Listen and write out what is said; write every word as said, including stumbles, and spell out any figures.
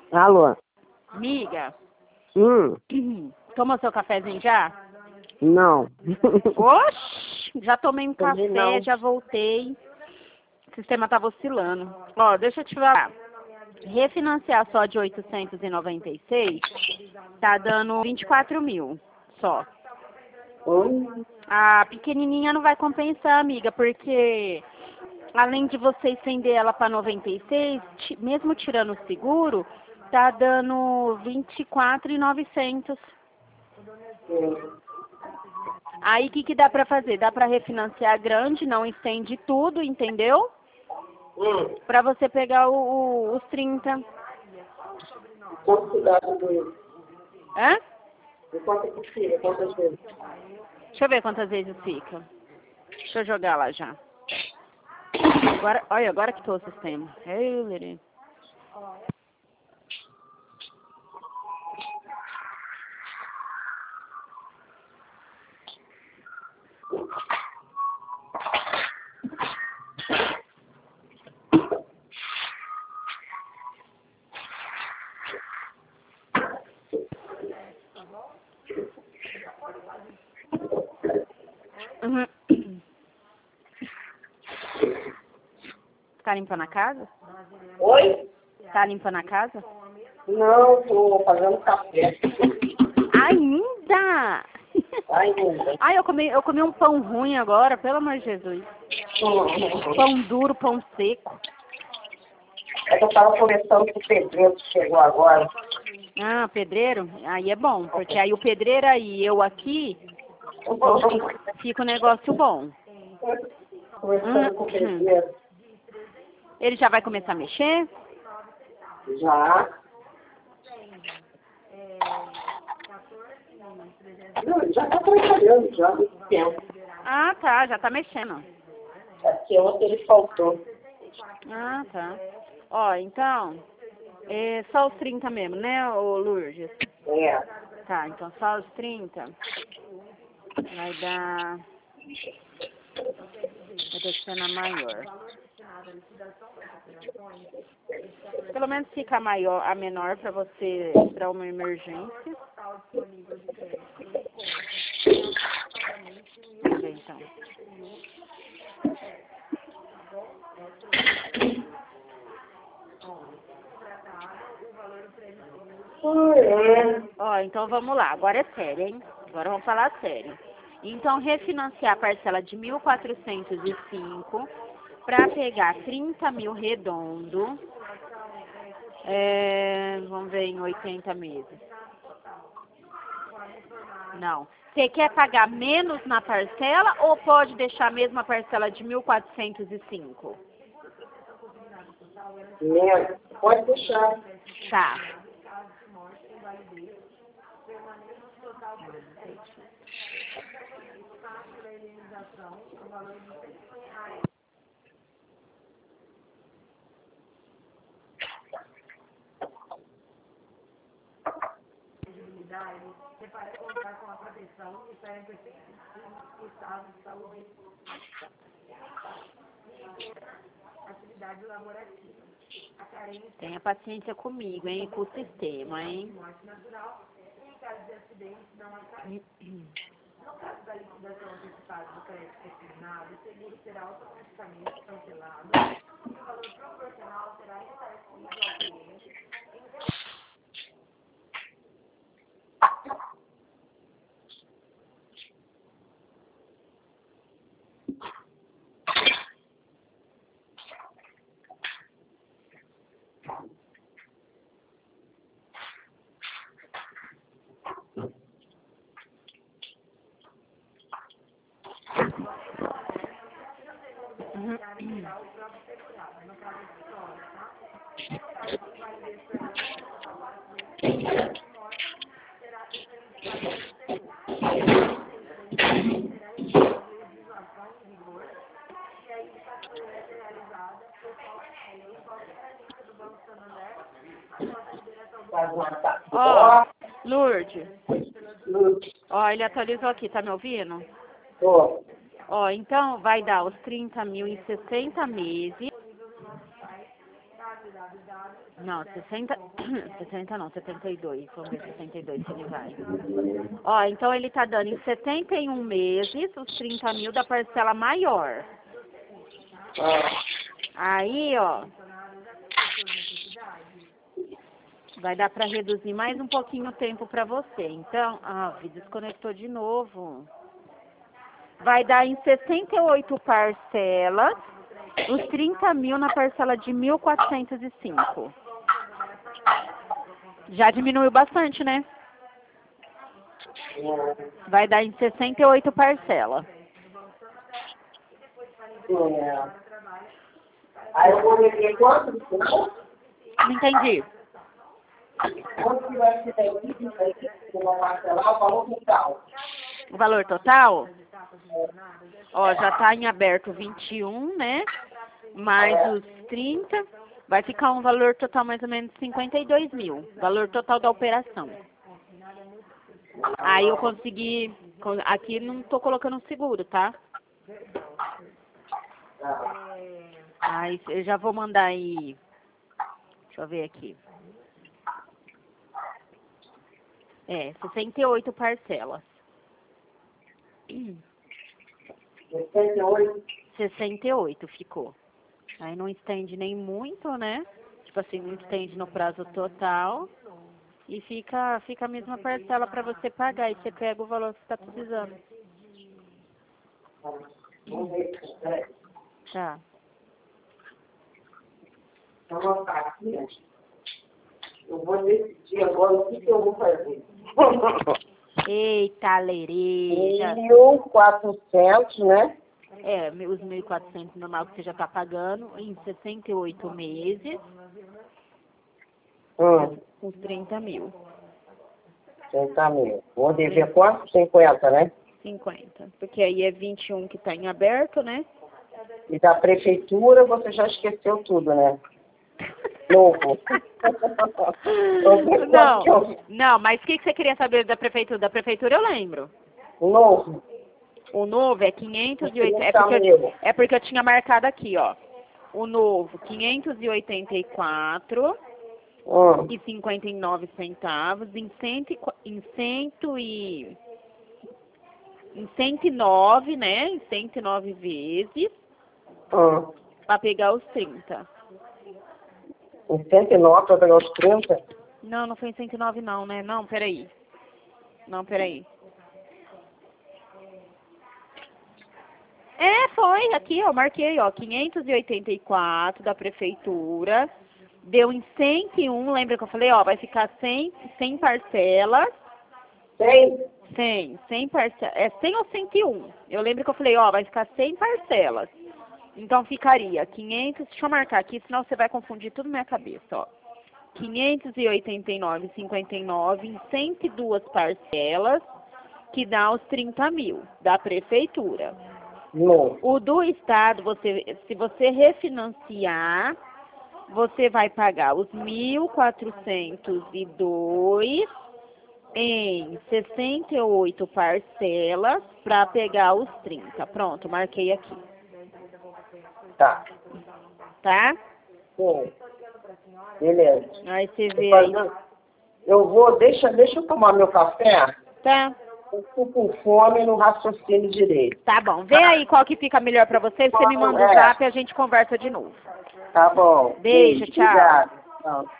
Alô? Miga, Hum, tomou seu cafezinho já? não. Oxi, já tomei um Também café, não. já voltei. O sistema tava oscilando. Ó, deixa eu te falar. Refinanciar só de oitocentos e noventa e seis tá dando vinte e quatro mil só. Hum, A pequenininha não vai compensar, amiga, porque além de você estender ela para noventa e seis, ti- mesmo tirando o seguro, tá dando vinte e quatro mil e novecentos. hum. Aí o que que dá pra fazer? Dá pra refinanciar grande, não estende tudo, entendeu? Hum. Pra você pegar o, o- os trinta. Quanto cuidado do... Hã? De quanto que fica? Quantas vezes? Deixa eu ver quantas vezes fica. Deixa eu jogar lá já. Agora, olha, agora que tô o sistema. Ei, Liri. Uhum. Tá limpando a casa? Oi? Tá limpando a casa? Não, tô fazendo café. Ainda! Ainda. Ai, eu comi, eu comi um pão ruim agora, pelo amor de Jesus. Hum. Pão duro, pão seco. É que eu tava conversando com o pedreiro que chegou agora. Ah, pedreiro? Aí é bom, porque aí o pedreiro aí, eu aqui, então fica, fica um negócio bom. Conversando com o Uhum. pedreiro. Ele já vai começar a mexer? Já. Não, ele já tá trabalhando já há muito tempo. Ah, tá, já tá mexendo. É porque ontem ele faltou. Ah, tá. Ó, então, é só os trinta mesmo, né, ô Lourdes? É. Tá, então só os trinta vai dar... Vai ter que ser na maior. Pelo menos fica a maior, a menor pra você, pra uma emergência. Vamos ver então. É. Ó, então vamos lá, agora é sério, hein? Agora vamos falar sério. Então, refinanciar a parcela de mil quatrocentos e cinco para pegar trinta mil redondo, é, vamos ver, em oitenta meses. Não. Você quer pagar menos na parcela ou pode deixar a mesma parcela de mil quatrocentos e cinco? Né? Pode deixar. Tá. Tenha paciência comigo, hein? Com o sistema, hein? Ó, Lourdes, ó, ele atualizou aqui, tá me ouvindo? Tô. Ó, então vai dar os trinta mil em sessenta meses. Não, sessenta, sessenta não, setenta e dois. Vamos ver sessenta e dois se ele vai. Ó, então ele tá dando em setenta e um meses os trinta mil da parcela maior. Ah, Aí, ó, vai dar pra reduzir mais um pouquinho o tempo pra você. Então, ah, o vídeo desconectou de novo. Vai dar em sessenta e oito parcelas, os trinta mil na parcela de mil quatrocentos e cinco. Já diminuiu bastante, né? Vai dar em sessenta e oito parcelas. é. Aí eu vou rever quanto no final? Não entendi. Quanto que vai ser daí? Eu vou parcelar o valor total. O valor total? Ó, já tá em aberto vinte e um, né? Mais os trinta. Vai ficar um valor total mais ou menos cinquenta e dois mil. Valor total da operação. Aí eu consegui... Aqui não tô colocando seguro, tá? Aí eu já vou mandar aí... Deixa eu ver aqui. É, sessenta e oito parcelas. sessenta e oito. sessenta e oito ficou. Aí não estende nem muito, né? Tipo assim, não estende no prazo total. E fica, fica a mesma parcela para você pagar. E você pega o valor que você está precisando. Vamos ver. Peraí. Tá. Vou anotar aqui, né? Eu vou decidir agora o que, que eu vou fazer. Eita, lereja. mil e quatrocentos, né? É, os mil e quatrocentos normal que você já está pagando em sessenta e oito meses, Hum, com trinta mil. trinta mil. Vou dever quanto? cinquenta, né? cinquenta. Porque aí é vinte e um que está em aberto, né? E da prefeitura você já esqueceu tudo, né? Novo. Não, não, mas o que, que você queria saber da prefeitura? Da prefeitura eu lembro. Novo. O novo é quinhentos e oitenta. É porque, eu, é porque eu tinha marcado aqui, ó. O novo, quinhentos e oitenta e quatro Hum. e cinquenta e nove centavos em cento, em cento e em cento e nove, né? Em cento e nove vezes Hum. para pegar os trinta. Em cento e nove para pegar os trinta? Não, não foi em cento e nove não, né? Não, peraí. Não, peraí. É, foi, aqui, ó, marquei, ó, quinhentos e oitenta e quatro da prefeitura, deu em cento e um, lembra que eu falei, ó, vai ficar cem, cem parcelas. cem? cem, cem parcelas, é cem ou cento e um? Eu lembro que eu falei, ó, vai ficar cem parcelas. Então ficaria quinhentos, deixa eu marcar aqui, senão você vai confundir tudo na minha cabeça, ó. quinhentos e oitenta e nove vírgula cinquenta e nove em cento e duas parcelas, que dá os trinta mil da prefeitura. Não. O do Estado, você, se você refinanciar, você vai pagar os mil quatrocentos e dois em sessenta e oito parcelas para pegar os trinta. Pronto, marquei aqui. Tá. Tá? Sim. Beleza. Aí você vê aí. Eu vou, deixa, deixa eu tomar meu café. Tá? Eu tô com fome no raciocínio direito. Tá bom. Vê aí qual que fica melhor pra você. Você me manda o É. zap e a gente conversa de novo. Tá bom. Beijo, tchau. Obrigado. Tchau.